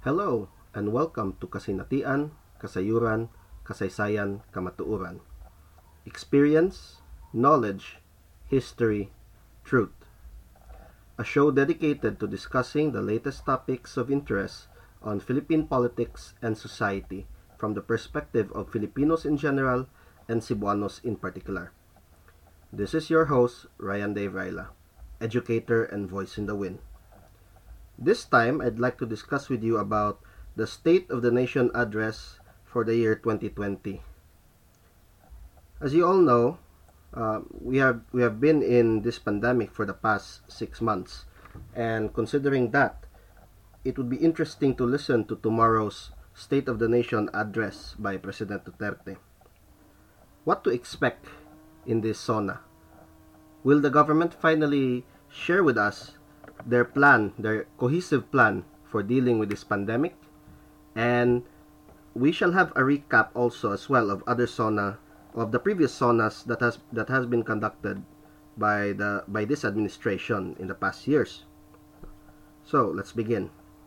Hello and welcome to Kasinatian, Kasayuran, Kasaysayan, Kamatuuran. Experience, knowledge, history, truth. A show dedicated to discussing the latest topics of interest on Philippine politics and society from the perspective of Filipinos in general and Cebuanos in particular. This is your host, Ryan Dave Raila, educator and voice in the wind. This time, I'd like to discuss with you about the State of the Nation address for the year 2020. As you all know, we have been in this pandemic for the past 6 months, and considering that, it would be interesting to listen to tomorrow's State of the Nation address by President Duterte. What to expect in this SONA? Will the government finally share with us their cohesive plan for dealing with this pandemic? And we shall have a recap also as well of other SONA, of the previous SONAs that has been conducted by this administration in the past years. So let's begin.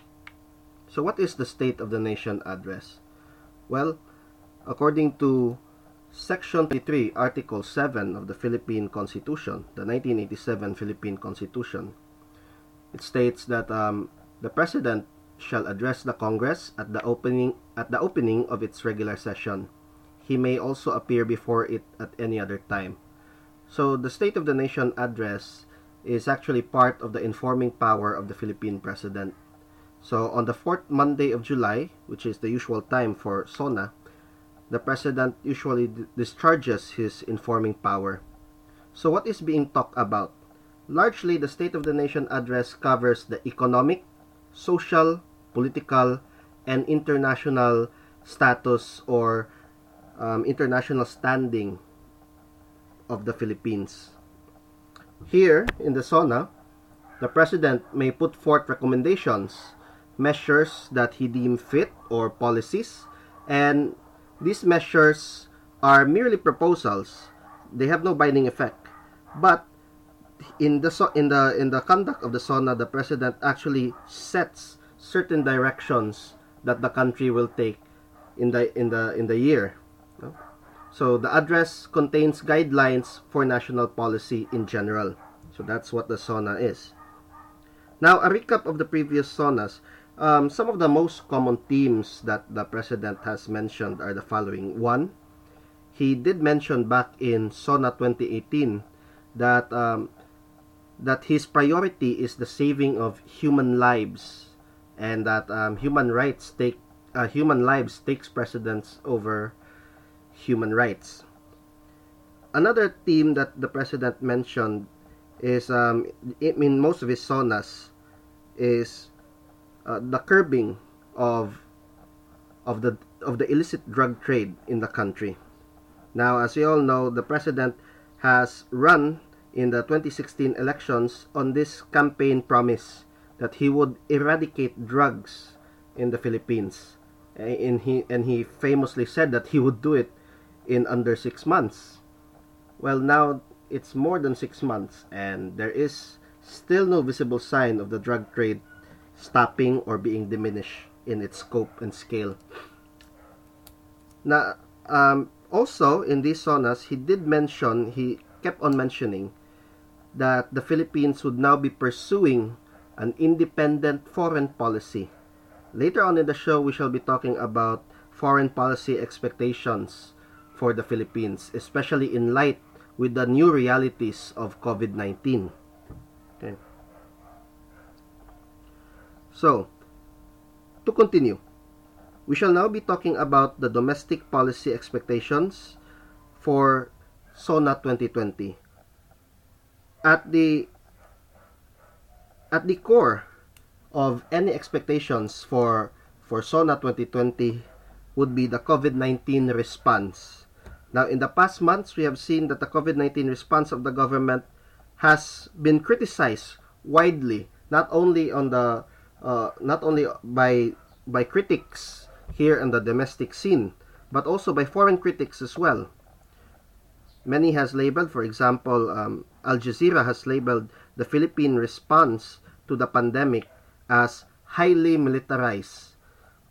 So what is the State of the Nation address? Well, according to Section 23, Article 7 of the Philippine Constitution, the 1987 Philippine Constitution, it states that the President shall address the Congress at the opening of its regular session. He may also appear before it at any other time. So the State of the Nation address is actually part of the informing power of the Philippine President. So on the fourth Monday of July, which is the usual time for SONA, the President usually discharges his informing power. So what is being talked about? Largely, the State of the Nation address covers the economic, social, political, and international status or international standing of the Philippines. Here, in the SONA, the President may put forth recommendations, measures that he deems fit, or policies, and these measures are merely proposals. They have no binding effect. But in the conduct of the SONA, the President actually sets certain directions that the country will take in the year. So the address contains guidelines for national policy in general. So that's what the SONA is. Now, a recap of the previous SONAs. Some of the most common themes that the President has mentioned are the following. One, he did mention back in SONA 2018 that his priority is the saving of human lives, and that human lives takes precedence over human rights. Another theme that the President mentioned is in most of his SONAs is the curbing of the illicit drug trade in the country. Now, as you all know, the President has run in the 2016 elections on this campaign promise that he would eradicate drugs in the Philippines. And he famously said that he would do it in under 6 months. Well, now it's more than 6 months, and there is still no visible sign of the drug trade stopping or being diminished in its scope and scale. Now, also in these SONAs, he kept on mentioning that the Philippines would now be pursuing an independent foreign policy. Later on in the show, we shall be talking about foreign policy expectations for the Philippines, especially in light with the new realities of COVID-19. Okay. So, to continue, we shall now be talking about the domestic policy expectations for SONA 2020. At the core of any expectations for SONA 2020 would be the COVID-19 response. Now, in the past months, we have seen that the COVID-19 response of the government has been criticized widely, not only by critics here in the domestic scene, but also by foreign critics as well. Many has labeled, for example, Al Jazeera has labeled the Philippine response to the pandemic as highly militarized,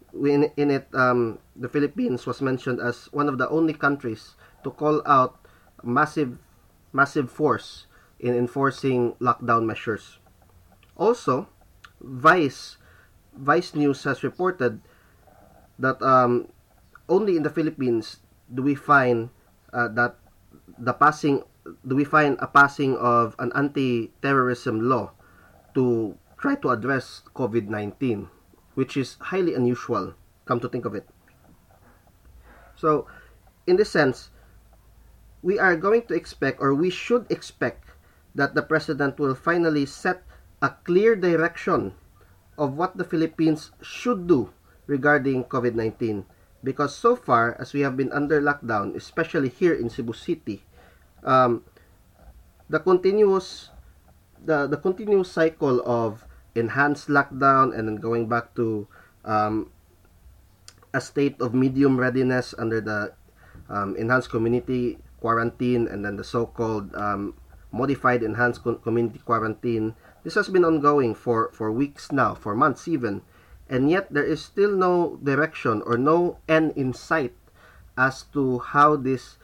in it, the Philippines was mentioned as one of the only countries to call out massive force in enforcing lockdown measures. Also, Vice Vice News has reported that only in the Philippines do we find that the passing do we find a passing of an anti-terrorism law to try to address COVID-19, which is highly unusual, come to think of it. So, in this sense, we are going to expect, or we should expect, that the President will finally set a clear direction of what the Philippines should do regarding COVID-19. Because so far, as we have been under lockdown, especially here in Cebu City, um, the continuous the continuous cycle of enhanced lockdown and then going back to um, a state of medium readiness under the enhanced community quarantine and then the so-called modified enhanced community quarantine. This has been ongoing for weeks now, for months even, and yet there is still no direction or no end in sight as to how this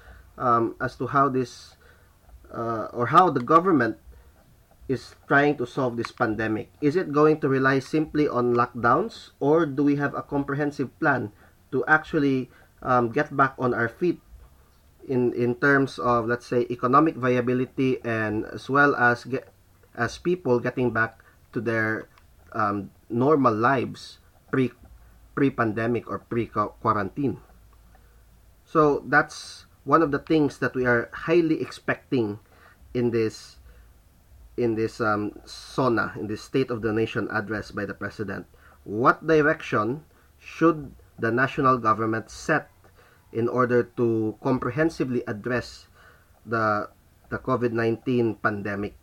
or how the government is trying to solve this pandemic. Is it going to rely simply on lockdowns, or do we have a comprehensive plan to actually get back on our feet in terms of, let's say, economic viability, and as well as people getting back to their normal lives pre-pandemic or pre-quarantine? So that's one of the things that we are highly expecting in this SONA, in this State of the Nation address by the President. What direction should the national government set in order to comprehensively address the COVID-19 pandemic?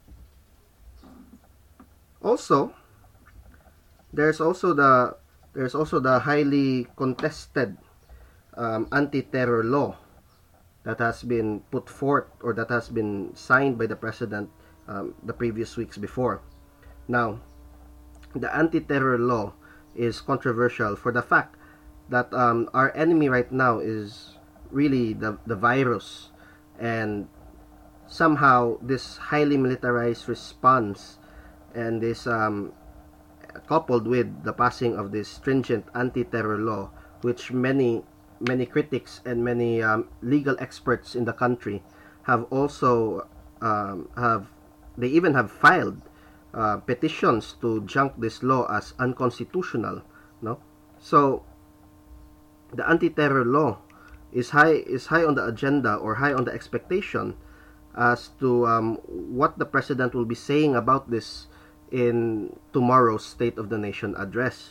Also, there's also the highly contested anti-terror law that has been put forth, or that has been signed by the President the previous weeks before. Now, the anti-terror law is controversial for the fact that our enemy right now is really the virus, and somehow this highly militarized response and this coupled with the passing of this stringent anti-terror law, which many critics and many legal experts in the country have also they even have filed petitions to junk this law as unconstitutional. No, so the anti-terror law is high on the agenda, or high on the expectation, as to what the President will be saying about this in tomorrow's State of the Nation address.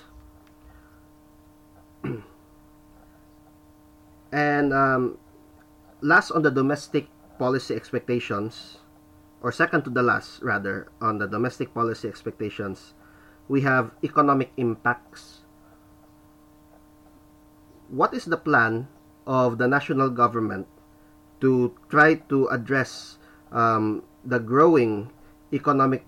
And last on the domestic policy expectations, or second to the last rather, on the domestic policy expectations, we have economic impacts. What is the plan of the national government to try to address the growing economic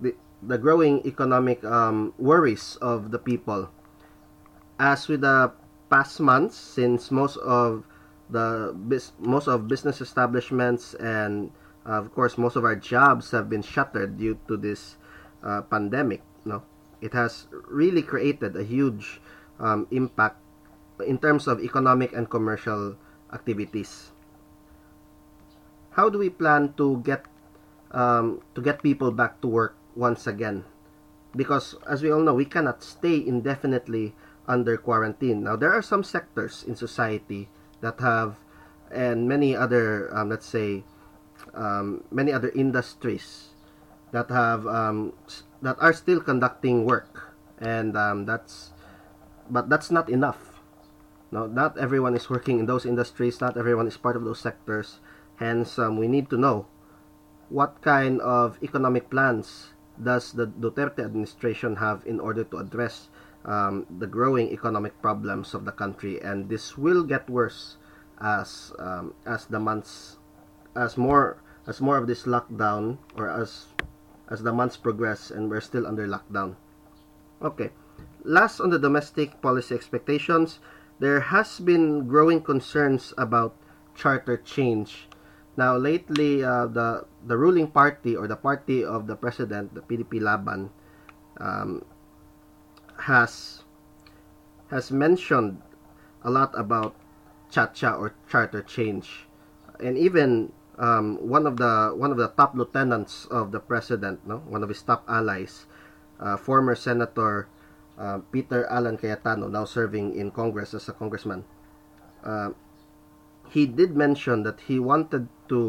worries of the people? As with the past months, since most of business establishments and of course most of our jobs have been shuttered due to this pandemic, no, it has really created a huge impact in terms of economic and commercial activities. How do we plan to get people back to work once again? Because as we all know, we cannot stay indefinitely under quarantine. Now, there are some sectors in society that have, and many other, let's say, many other industries that have that are still conducting work, and but that's not enough. No, not everyone is working in those industries. Not everyone is part of those sectors. Hence, we need to know what kind of economic plans does the Duterte administration have in order to address the growing economic problems of the country. And this will get worse as the months, as more of this lockdown, or as the months progress and we're still under lockdown. Okay, Last, on the domestic policy expectations, there has been growing concerns about charter change. Now, lately, the ruling party, or the party of the president, the PDP Laban, um, has mentioned a lot about Chacha or charter change, and even one of the top lieutenants of the president, no, one of his top allies, former Senator Peter Alan Cayetano, now serving in Congress as a congressman. Uh, he did mention that he wanted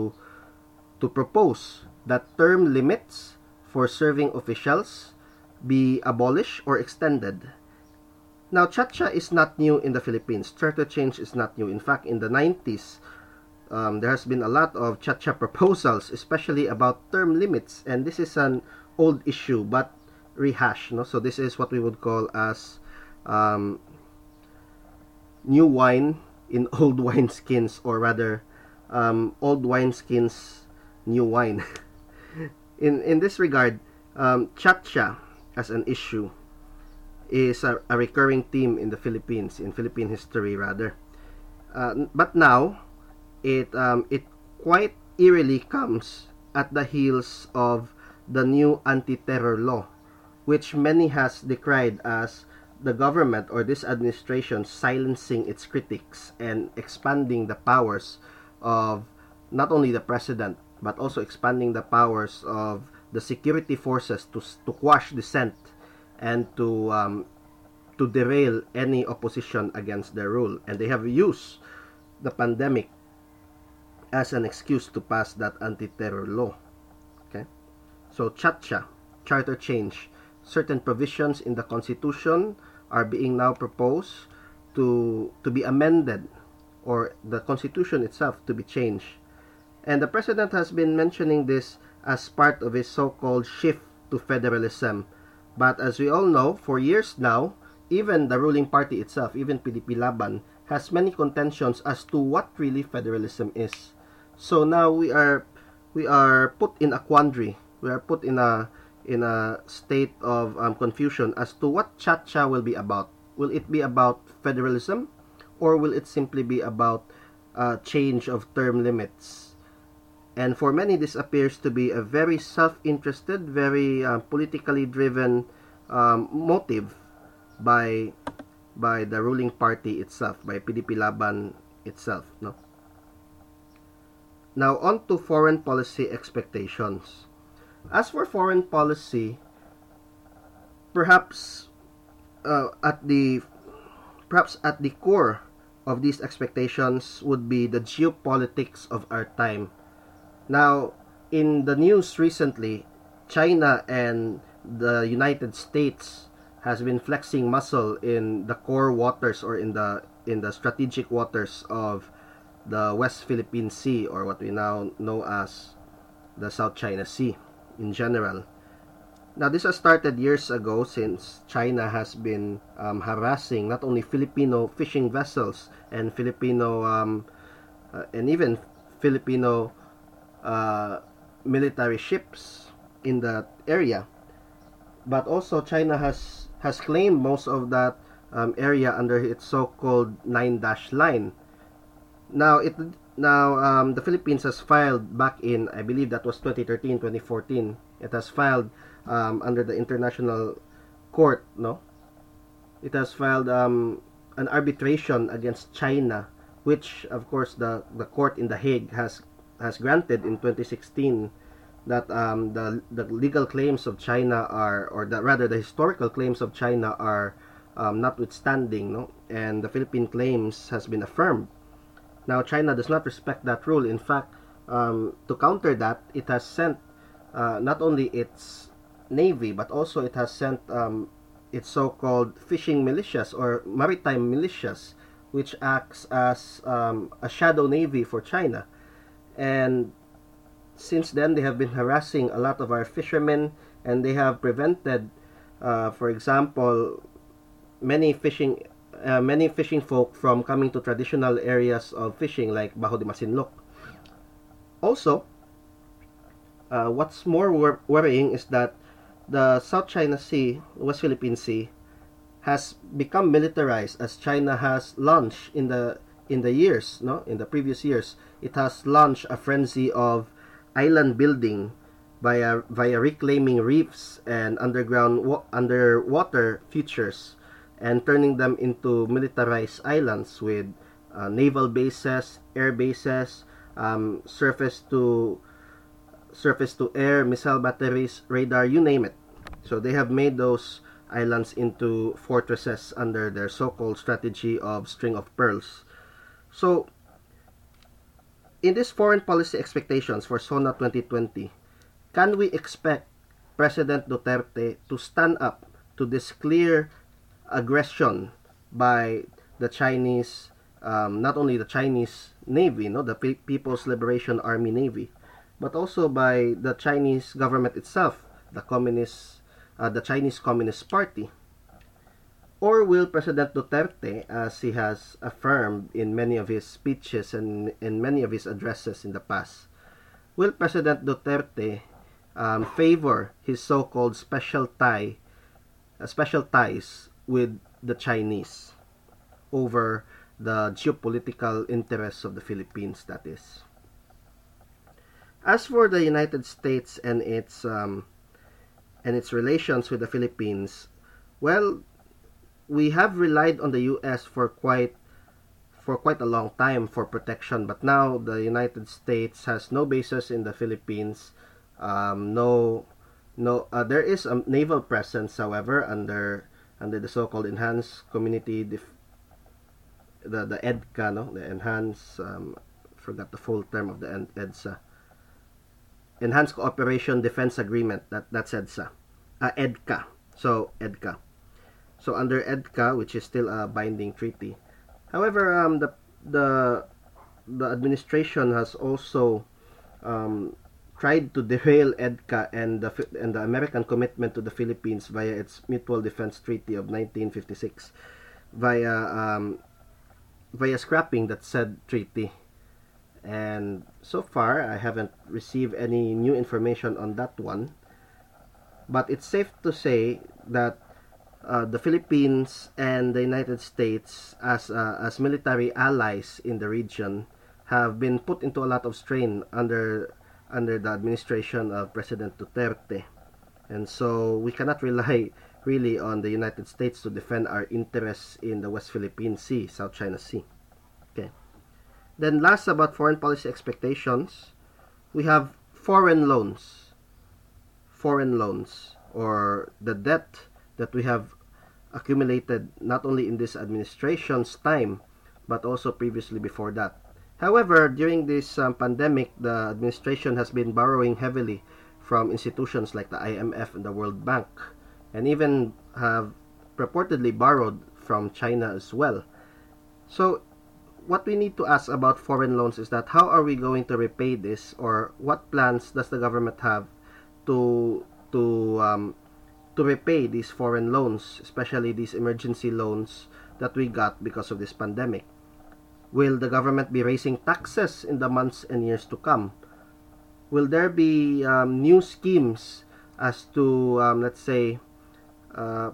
to propose that term limits for serving officials be abolished or extended. Now, Chacha is not new in the Philippines. Charter change is not new. In fact, in the 90s, there has been a lot of Chacha proposals, especially about term limits, and this is an old issue but rehash. No? So this is what we would call as um, new wine in old wineskins, or rather, old wineskins, new wine. In this regard, Chacha as an issue is a recurring theme in the Philippines, in Philippine history rather. But now, it quite eerily comes at the heels of the new anti-terror law, which many has decried as the government or this administration silencing its critics and expanding the powers of not only the president, but also expanding the powers of the security forces to quash dissent and to derail any opposition against their rule. And they have used the pandemic as an excuse to pass that anti-terror law. Okay, so Chacha, charter change, certain provisions in the Constitution are being now proposed to be amended, or the Constitution itself to be changed. And the President has been mentioning this as part of his so-called shift to federalism. But as we all know, for years now, even the ruling party itself, even PDP Laban, has many contentions as to what really federalism is. So now we are put in a quandary. We are put in a state of confusion as to what Chacha will be about. Will it be about federalism, or will it simply be about change of term limits? And for many, this appears to be a very self-interested, very politically driven motive by the ruling party itself, by PDP Laban itself. No. Now on to foreign policy expectations. As for foreign policy, perhaps at the core of these expectations would be the geopolitics of our time. Now, in the news recently, China and the United States has been flexing muscle in the core waters, or in the strategic waters of the West Philippine Sea, or what we now know as the South China Sea in general. Now, this has started years ago, since China has been harassing not only Filipino fishing vessels and Filipino and even Filipino military ships in that area, but also China has claimed most of that area under its so-called 9-dash line. Now the Philippines has filed back in, I believe that was 2013, 2014. It has filed under the International Court, no? It has filed an arbitration against China, which of course the court in The Hague has granted in 2016, that the legal claims of China are, or rather the historical claims of China are notwithstanding, no? And the Philippine claims has been affirmed. Now, China does not respect that rule. In fact, to counter that, it has sent not only its navy, but also it has sent its so-called fishing militias or maritime militias, which acts as a shadow navy for China. And since then, they have been harassing a lot of our fishermen, and they have prevented, for example, many fishing folk from coming to traditional areas of fishing like Bajo de Masinloc. Also, what's more worrying is that the South China Sea, West Philippine Sea, has become militarized as China has launched in the years, no, in the previous years. It has launched a frenzy of island building via reclaiming reefs and underwater features and turning them into militarized islands with naval bases, air bases, surface to air missile batteries, radar, you name it. So they have made those islands into fortresses under their so-called strategy of string of pearls. So in these foreign policy expectations for SONA 2020, can we expect President Duterte to stand up to this clear aggression by the Chinese, not only the Chinese Navy, no, the People's Liberation Army Navy, but also by the Chinese government itself, the Chinese Communist Party? Or will President Duterte, as he has affirmed in many of his speeches and in many of his addresses in the past, will President Duterte favor his so-called special ties with the Chinese over the geopolitical interests of the Philippines, that is? As for the United States and its relations with the Philippines, well, we have relied on the U.S. for quite a long time for protection, but now the United States has no bases in the Philippines. There is a naval presence, however, under the so-called Enhanced Community the EDCA, no, the Enhanced forgot the full term of the EDSA, Enhanced Cooperation Defense Agreement. That's EDSA, EDCA. So EDCA. So under EDCA, which is still a binding treaty. However, the administration has also tried to derail EDCA and the American commitment to the Philippines via its Mutual Defense Treaty of 1956, via scrapping that said treaty. And so far, I haven't received any new information on that one. But it's safe to say that the Philippines and the United States, as military allies in the region, have been put into a lot of strain under the administration of President Duterte. And so we cannot rely really on the United States to defend our interests in the West Philippine Sea, South China Sea. Okay. Then last, about foreign policy expectations, we have foreign loans. Foreign loans, or the debt that we have accumulated not only in this administration's time, but also previously before that. However, during this pandemic, the administration has been borrowing heavily from institutions like the IMF and the World Bank, and even have purportedly borrowed from China as well. So what we need to ask about foreign loans is that how are we going to repay this, or what plans does the government have to repay these foreign loans, especially these emergency loans that we got because of this pandemic? Will the government be raising taxes in the months and years to come? Will there be new schemes as to, let's say, to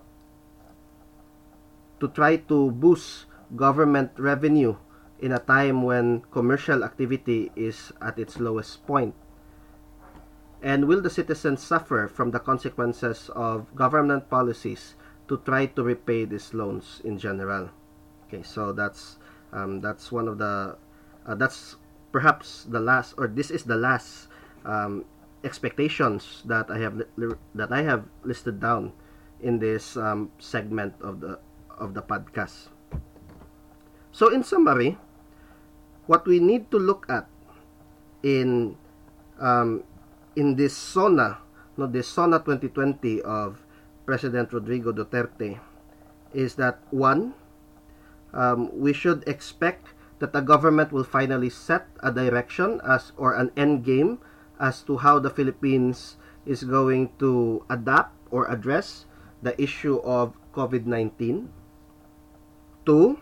try to boost government revenue in a time when commercial activity is at its lowest point? And will the citizens suffer from the consequences of government policies to try to repay these loans in general? Okay, so that's one of the that's perhaps the last, or this is the last expectations that I have listed down in this segment of the podcast. So in summary, what we need to look at in this SONA, this SONA 2020 of President Rodrigo Duterte, is that one, we should expect that the government will finally set a direction or an end game as to how the Philippines is going to adapt or address the issue of COVID-19. Two,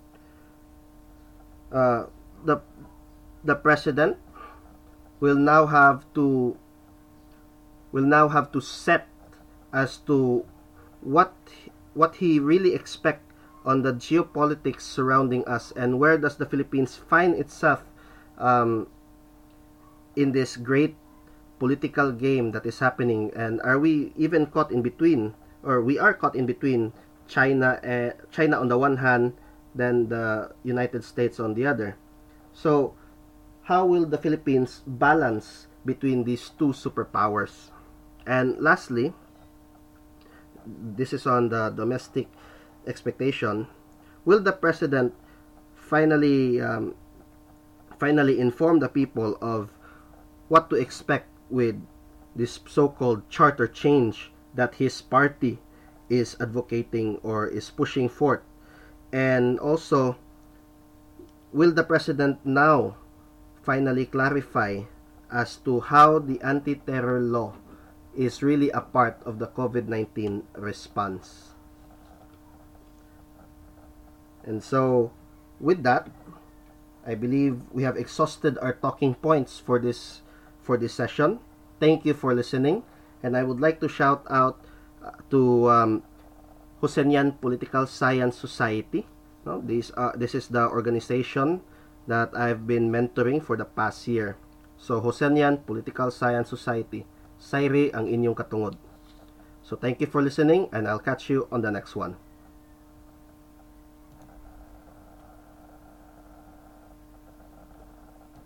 the president will now have to set as to what what he really expect on the geopolitics surrounding us, and where does the Philippines find itself um, in this great political game that is happening, and are we even caught in between, or we are caught in between China on the one hand, then the United States on the other. So how will the Philippines balance between these two superpowers? And lastly, this is on the domestic expectation. Will the president finally inform the people of what to expect with this so-called charter change that his party is advocating or is pushing forth? And also, will the president now finally clarify as to how the anti-terror law is really a part of the COVID-19 response? And so, with that, I believe we have exhausted our talking points for this session. Thank you for listening, and I would like to shout out to Husseinian Political Science Society. No, this is the organization that I've been mentoring for the past year. So, Husseinian Political Science Society, Sayri ang inyong katungod. So, thank you for listening, and I'll catch you on the next one.